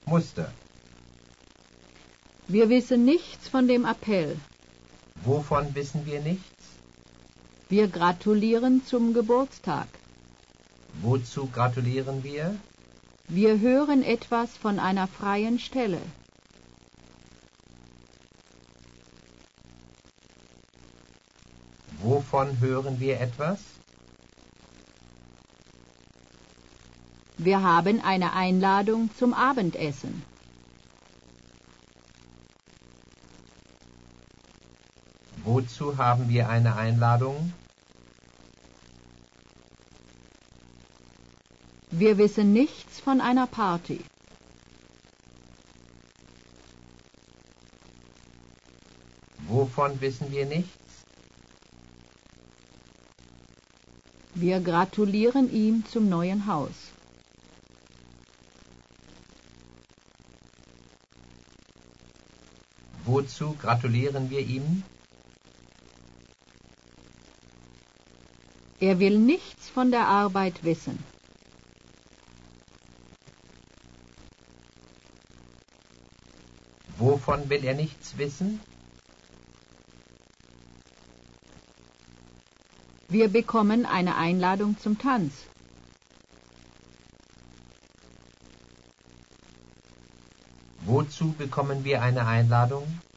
Muster. Wir wissen nichts von dem Appell. Wovon wissen wir nichts? Wir gratulieren zum Geburtstag. Wozu gratulieren wir? Wir hören etwas von einer freien Stelle. Wovon hören wir etwas? Wir haben eine Einladung zum Abendessen. Wozu haben wir eine Einladung? Wir wissen nichts von einer Party. Wovon wissen wir nichts? Wir gratulieren ihm zum neuen Haus. Wozu gratulieren wir ihm? Er will nichts von der Arbeit wissen. Wovon will er nichts wissen? Wir bekommen eine Einladung zum Tanz. Wozu bekommen wir eine Einladung?